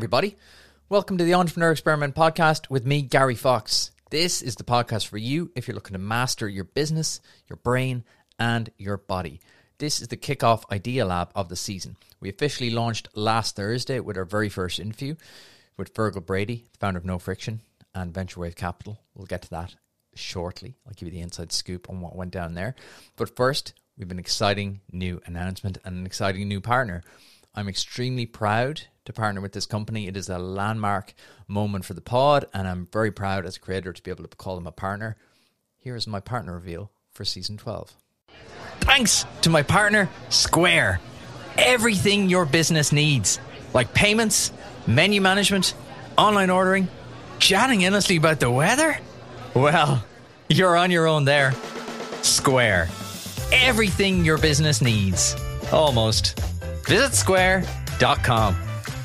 everybody. Welcome to the Entrepreneur Experiment podcast with me, Gary Fox. This is the podcast for you if you're looking to master your business, your brain, and your body. This is the kickoff Idea Lab of the season. We officially launched last Thursday with our very first interview with Fergal Brady, founder of No Friction and Venture Wave Capital. We'll get to that shortly. I'll give you the inside scoop on what went down there. But first, we have an exciting new announcement and an exciting new partner. I'm extremely proud to partner with this company. It is a landmark moment for the pod, and I'm very proud as a creator to be able to call them a partner. Here is my partner reveal for season 12. Thanks to my partner, Square. Everything your business needs, like payments, menu management, online ordering, chatting endlessly about the weather. Well, you're on your own there. Square. Everything your business needs. Almost. Visit square.com.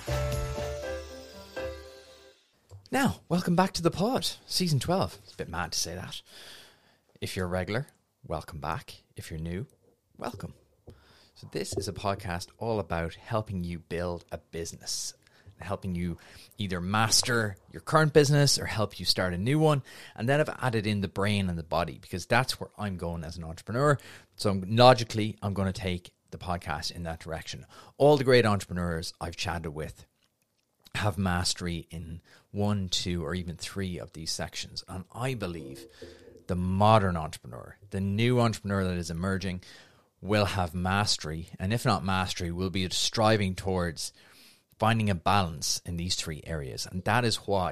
Now, welcome back to the pod, season 12. It's a bit mad to say that. If you're a regular, welcome back. If you're new, welcome. So this is a podcast all about helping you build a business, helping you either master your current business or help you start a new one. And then I've added in the brain and the body because that's where I'm going as an entrepreneur. So logically, I'm going to take the podcast in that direction. All the great entrepreneurs I've chatted with have mastery in 1, 2, or even 3 of these sections. And I believe the modern entrepreneur, the new entrepreneur that is emerging, will have mastery. And if not mastery, will be striving towards finding a balance in these 3 areas. And that is why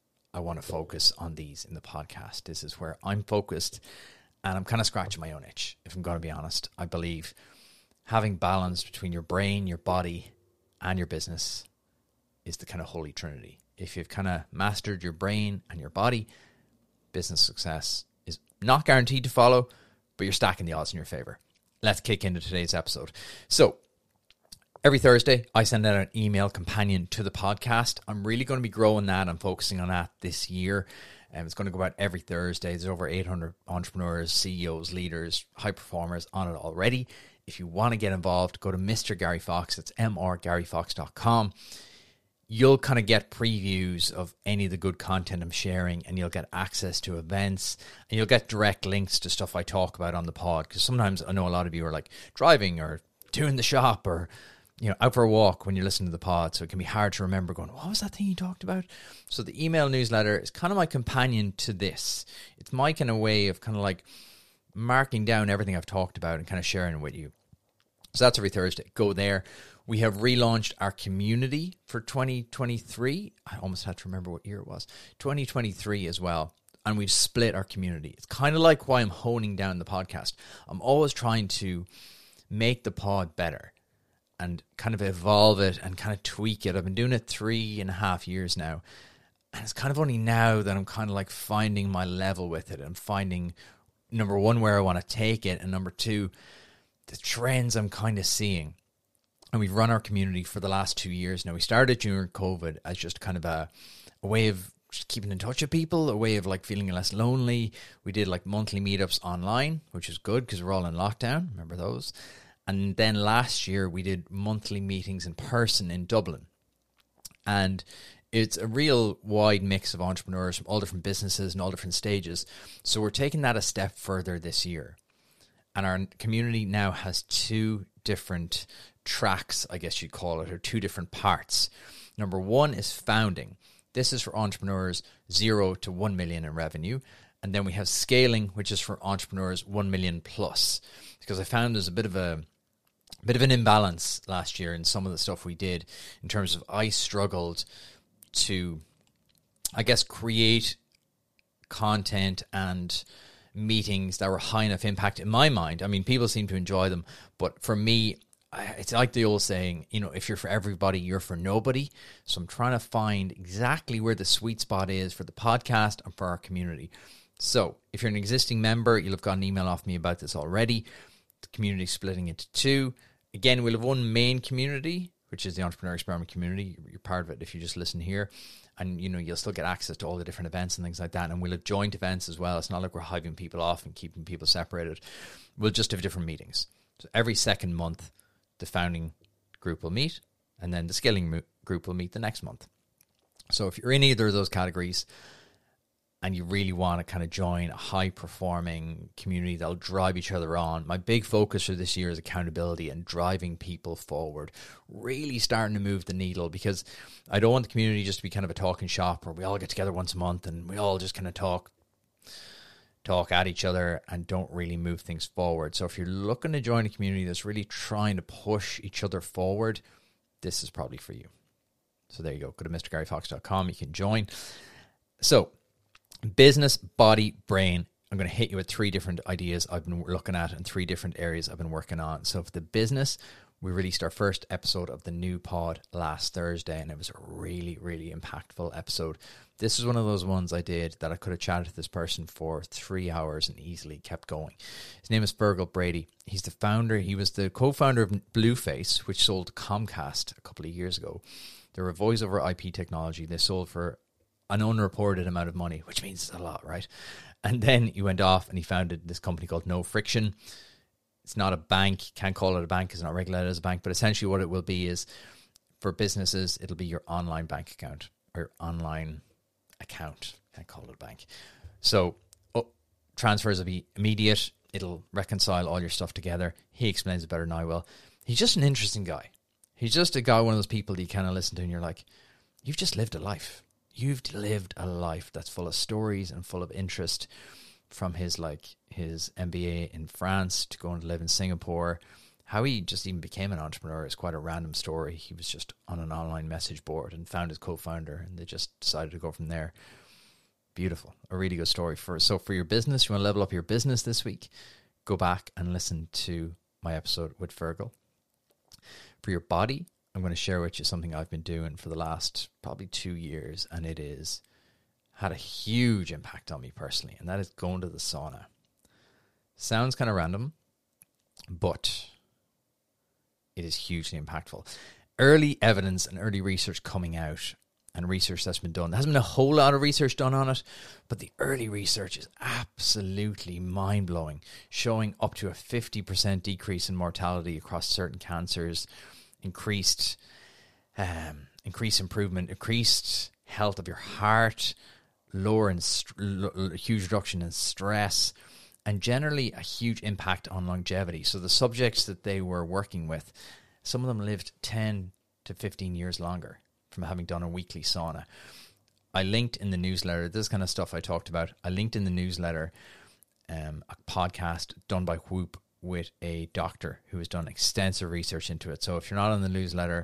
I want to focus on these in the podcast. This is where I'm focused, and I'm kind of scratching my own itch, if I'm going to be honest. I believe having balance between your brain, your body, and your business is the kind of holy trinity. If you've kind of mastered your brain and your body, business success is not guaranteed to follow, but you're stacking the odds in your favor. Let's kick into today's episode. So every Thursday, I send out an email companion to the podcast. I'm really going to be growing that. I'm focusing on that this year. It's going to go out every Thursday. There's over 800 entrepreneurs, CEOs, leaders, high performers on it already. If you want to get involved, go to Mr. Gary Fox. It's mrgaryfox.com. You'll kind of get previews of any of the good content I'm sharing, and you'll get access to events, and you'll get direct links to stuff I talk about on the pod. Because sometimes I know a lot of you are like driving or doing the shop or out for a walk when you listen to the pod. So it can be hard to remember going, what was that thing you talked about? So the email newsletter is kind of my companion to this. It's my kind of way of kind of like marking down everything I've talked about and kind of sharing it with you. So that's every Thursday. Go there. We have relaunched our community for 2023. I almost had to remember what year it was. 2023 as well. And we've split our community. It's kind of like why I'm honing down the podcast. I'm always trying to make the pod better and kind of evolve it and kind of tweak it. I've been doing it 3.5 years now. And it's kind of only now that I'm kind of like finding my level with it and finding, number one, where I want to take it, and number two, the trends I'm kind of seeing. And we've run our community for the last 2 years now. We started during COVID as just kind of a way of just keeping in touch with people, a way of like feeling less lonely. We did like monthly meetups online, which is good because we're all in lockdown. Remember those? And then last year we did monthly meetings in person in Dublin. And it's a real wide mix of entrepreneurs from all different businesses and all different stages. So we're taking that a step further this year. And our community now has 2 different tracks, I guess you'd call it, or 2 different parts. Number 1 is founding. This is for entrepreneurs 0 to 1 million in revenue. And then we have scaling, which is for entrepreneurs 1 million plus. Because I found there's a bit of an imbalance last year in some of the stuff we did in terms of I struggled to, I guess, create content and meetings that were high enough impact in my mind. I mean, people seem to enjoy them, but for me, it's like the old saying, if you're for everybody, you're for nobody. So I'm trying to find exactly where the sweet spot is for the podcast and for our community. So if you're an existing member, you'll have got an email off me about this already. The community is splitting into 2. Again, we'll have one main community, which is the Entrepreneur Experiment community. You're part of it if you just listen here. And, you'll still get access to all the different events and things like that. And we'll have joint events as well. It's not like we're hiving people off and keeping people separated. We'll just have different meetings. So every second month, the founding group will meet. And then the scaling group will meet the next month. So if you're in either of those categories and you really want to kind of join a high-performing community that'll drive each other on, my big focus for this year is accountability and driving people forward, really starting to move the needle, because I don't want the community just to be kind of a talking shop where we all get together once a month and we all just kind of talk at each other and don't really move things forward. So if you're looking to join a community that's really trying to push each other forward, this is probably for you. So there you go. Go to mrgaryfox.com. You can join. So business, body, brain. I'm going to hit you with 3 different ideas I've been looking at and 3 different areas I've been working on. So for the business, we released our first episode of the new pod last Thursday, and it was a really, really impactful episode. This is one of those ones I did that I could have chatted to this person for 3 hours and easily kept going. His name is Fergal Brady. He's the founder. He was the co-founder of Blueface, which sold Comcast a couple of years ago. They're a voice-over IP technology. They sold for an unreported amount of money, which means a lot, right? And then he went off and he founded this company called No Friction. It's not a bank. Can't call it a bank. It's not regulated as a bank. But essentially what it will be is, for businesses, it'll be your online bank account or online account. Can't call it a bank. So transfers will be immediate. It'll reconcile all your stuff together. He explains it better than I will. He's just an interesting guy. He's just a guy, one of those people that you kind of listen to and you're like, you've just lived a life. You've lived a life that's full of stories and full of interest, from his MBA in France to going to live in Singapore. How he just even became an entrepreneur is quite a random story. He was just on an online message board and found his co-founder, and they just decided to go from there. Beautiful. A really good story. So for your business, you want to level up your business this week, go back and listen to my episode with Fergal. For your body, I'm going to share with you something I've been doing for the last probably 2 years, and it is had a huge impact on me personally, and that is going to the sauna. Sounds kind of random, but it is hugely impactful. Early evidence and early research coming out, and research that's been done. There hasn't been a whole lot of research done on it, but the early research is absolutely mind-blowing, showing up to a 50% decrease in mortality across certain cancers, increased improvement, increased health of your heart, huge reduction in stress, and generally a huge impact on longevity. So the subjects that they were working with, some of them lived 10 to 15 years longer from having done a weekly sauna. I linked in the newsletter, this kind of stuff I talked about, I linked in the newsletter a podcast done by Whoop with a doctor who has done extensive research into it. So if you're not on the newsletter,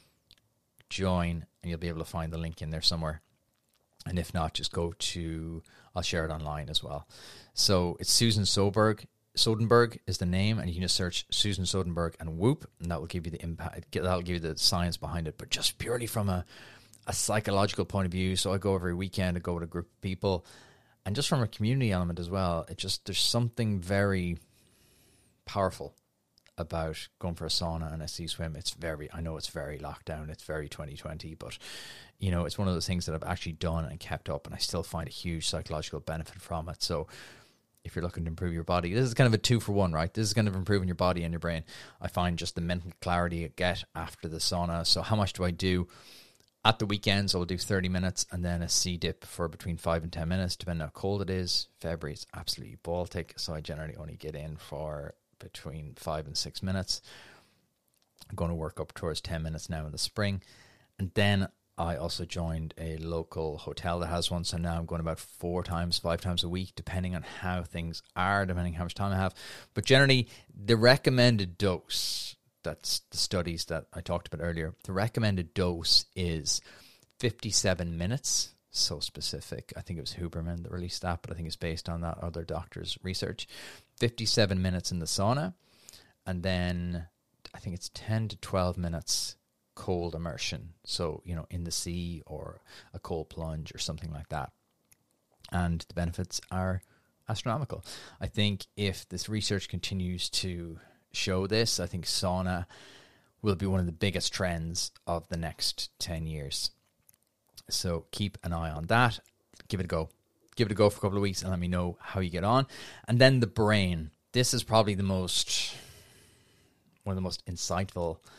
join and you'll be able to find the link in there somewhere. And if not, just go to, I'll share it online as well. So it's Susan Soderberg is the name, and you can just search Susan Soderberg and Whoop, and that will give you the impact, that will give you the science behind it, but just purely from a psychological point of view. So I go every weekend, I go with a group of people, and just from a community element as well, there's something very powerful about going for a sauna and a sea swim. I know it's very locked down, it's very 2020, but it's one of those things that I've actually done and kept up, and I still find a huge psychological benefit from it. So if you're looking to improve your body, this is kind of a 2-for-1, right? This is kind of improving your body and your brain. I find just the mental clarity you get after the sauna. So how much do I do? At the weekends, I'll do 30 minutes and then a sea dip for between 5 and 10 minutes, depending on how cold it is. February is absolutely Baltic, so I generally only get in for between 5 and 6 minutes. I'm going to work up towards 10 minutes now in the spring. And then I also joined a local hotel that has one, so now I'm going about 5 times a week, depending on how things are, depending on how much time I have. But generally, the recommended dose, that's the studies that I talked about earlier, the recommended dose is 57 minutes. So specific. I think it was Huberman that released that, but I think it's based on that other doctor's research. 57 minutes in the sauna, and then I think it's 10 to 12 minutes cold immersion. So, in the sea or a cold plunge or something like that. And the benefits are astronomical. I think if this research continues to show this, I think sauna will be one of the biggest trends of the next 10 years. So keep an eye on that. Give it a go. Give it a go for a couple of weeks and let me know how you get on. And then the brain. This is probably one of the most insightful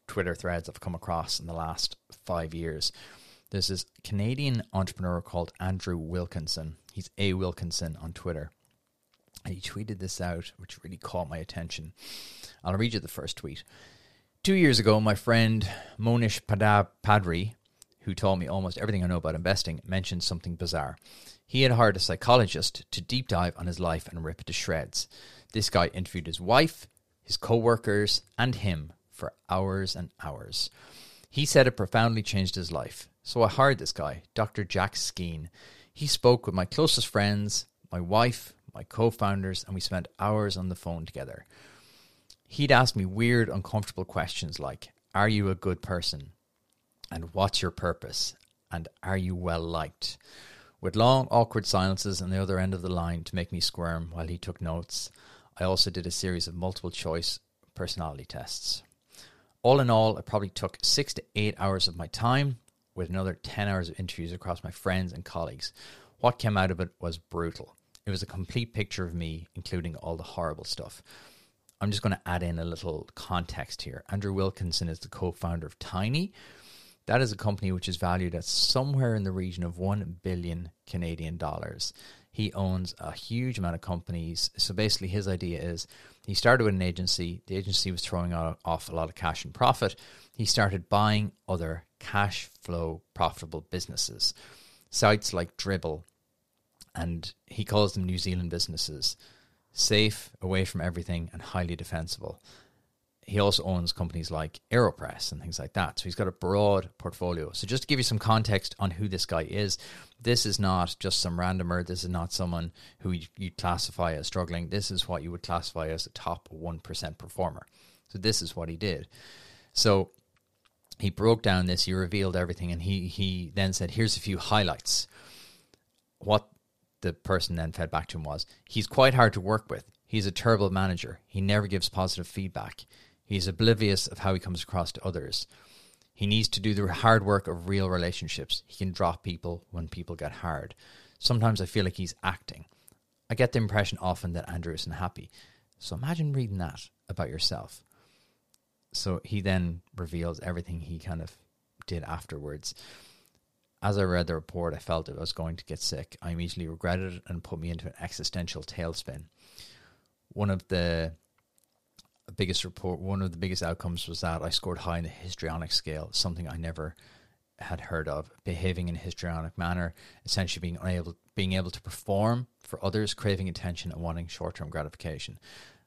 Twitter threads I've come across in the last 5 years. There's this Canadian entrepreneur called Andrew Wilkinson. He's A. Wilkinson on Twitter. And he tweeted this out, which really caught my attention. I'll read you the first tweet. 2 years ago, my friend Monish Padri, who taught me almost everything I know about investing, mentioned something bizarre. He had hired a psychologist to deep dive on his life and rip it to shreds. This guy interviewed his wife, his co-workers, and him for hours and hours. He said it profoundly changed his life. So I hired this guy, Dr. Jack Skeen. He spoke with my closest friends, my wife, my co-founders, and we spent hours on the phone together. He'd ask me weird, uncomfortable questions like, are you a good person? And what's your purpose? And are you well liked? With long, awkward silences on the other end of the line to make me squirm while he took notes. I also did a series of multiple choice personality tests. All in all, it probably took 6 to 8 hours of my time, with another 10 hours of interviews across my friends and colleagues. What came out of it was brutal. It was a complete picture of me, including all the horrible stuff. I'm just going to add in a little context here. Andrew Wilkinson is the co-founder of Tiny. That is a company which is valued at somewhere in the region of 1 billion Canadian dollars. He owns a huge amount of companies. So basically his idea is he started with an agency. The agency was throwing off a lot of cash and profit. He started buying other cash flow profitable businesses. Sites like Dribbble, and he calls them New Zealand businesses. Safe, away from everything, and highly defensible. He also owns companies like AeroPress and things like that. So he's got a broad portfolio. So just to give you some context on who this guy is, this is not just some randomer. This is not someone who you classify as struggling. This is what you would classify as a top 1% performer. So this is what he did. So he broke down this, he revealed everything, and he then said, here's a few highlights. What the person then fed back to him was, he's quite hard to work with. He's a terrible manager. He never gives positive feedback. He's oblivious of how he comes across to others. He needs to do the hard work of real relationships. He can drop people when people get hard. Sometimes I feel like he's acting. I get the impression often that Andrew isn't happy. So imagine reading that about yourself. So he then reveals everything he kind of did afterwards. As I read the report, I felt I was going to get sick. I immediately regretted it and put me into an existential tailspin. One of the biggest outcomes was that I scored high in the histrionic scale, something I never had heard of. Behaving in a histrionic manner, essentially being able to perform for others, craving attention and wanting short-term gratification.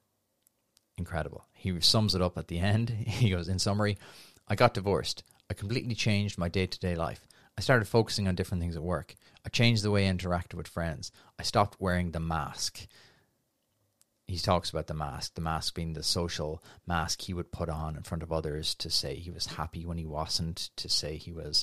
Incredible. He sums it up at the end. He goes, in summary, I got divorced. I completely changed my day-to-day life. I started focusing on different things at work. I changed the way I interacted with friends. I stopped wearing the mask. He talks about the mask being the social mask he would put on in front of others to say he was happy when he wasn't, to say he was,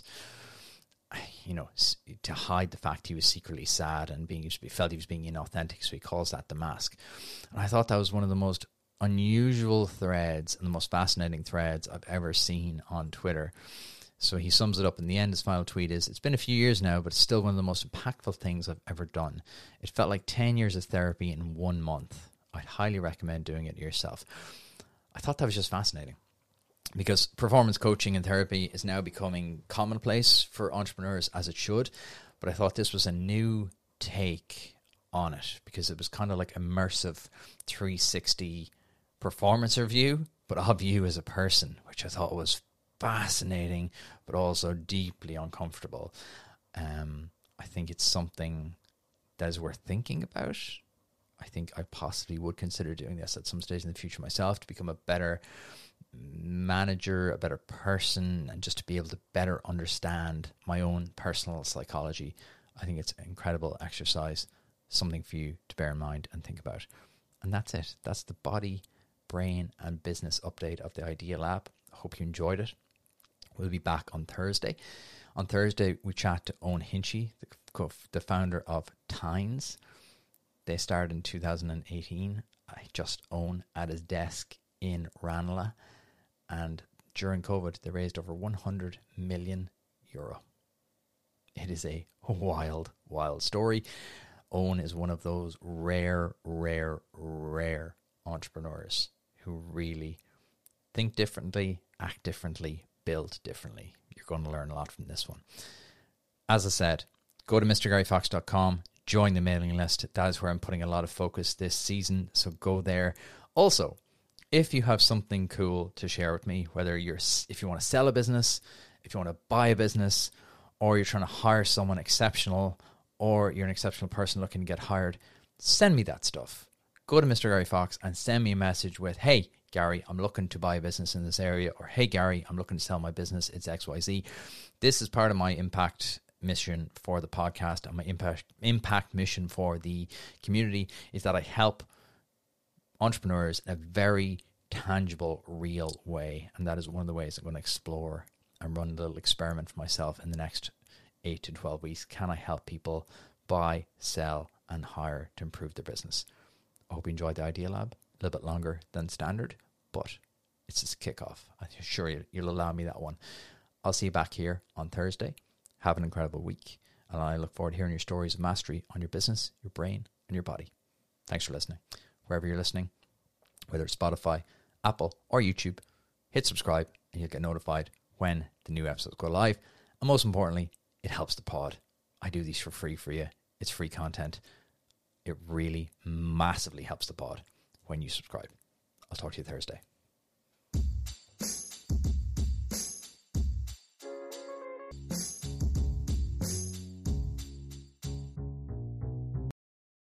to hide the fact he was secretly sad and felt he was being inauthentic, so he calls that the mask. And I thought that was one of the most unusual threads and the most fascinating threads I've ever seen on Twitter. So he sums it up in the end. His final tweet is, it's been a few years now, but it's still one of the most impactful things I've ever done. It felt like 10 years of therapy in 1 month. I'd highly recommend doing it yourself. I thought that was just fascinating because performance coaching and therapy is now becoming commonplace for entrepreneurs, as it should. But I thought this was a new take on it because it was kind of like immersive 360 performance review, but of you as a person, which I thought was fascinating, but also deeply uncomfortable. I think it's something that is worth thinking about. I think I possibly would consider doing this at some stage in the future myself to become a better manager, a better person, and just to be able to better understand my own personal psychology. I think it's an incredible exercise, something for you to bear in mind and think about. And that's it. That's the body, brain, and business update of the Idea Lab. I hope you enjoyed it. We'll be back on Thursday. On Thursday, we chat to Owen Hinchy, the founder of Tynes. They started in 2018. I just Owen at his desk in Ranelagh. And during COVID, they raised over 100 million euro. It is a wild, wild story. Owen is one of those rare entrepreneurs who really Think differently, act differently, build differently. You're going to learn a lot from this one. As I said, go to mrgaryfox.com, join the mailing list. That is where I'm putting a lot of focus this season, so go there. Also, if you have something cool to share with me, whether if you want to sell a business, if you want to buy a business, or you're trying to hire someone exceptional, or you're an exceptional person looking to get hired, send me that stuff. Go to Mr. Gary Fox and send me a message with, hey, Gary, I'm looking to buy a business in this area, or hey, Gary, I'm looking to sell my business. It's XYZ. This is part of my impact mission for the podcast, and my impact mission for the community is that I help entrepreneurs in a very tangible, real way. And that is one of the ways I'm going to explore and run a little experiment for myself in the next 8 to 12 weeks. Can I help people buy, sell, and hire to improve their business? I hope you enjoyed the Idea Lab. A little bit longer than standard, but it's just a kickoff. I'm sure you'll allow me that one. I'll see you back here on Thursday. Have an incredible week, and I look forward to hearing your stories of mastery on your business, your brain, and your body. Thanks for listening. Wherever you're listening, whether it's Spotify, Apple, or YouTube, hit subscribe and you'll get notified when the new episodes go live. And most importantly, it helps the pod. I do these for free for you. It's free content. It really massively helps the pod when you subscribe. I'll talk to you Thursday.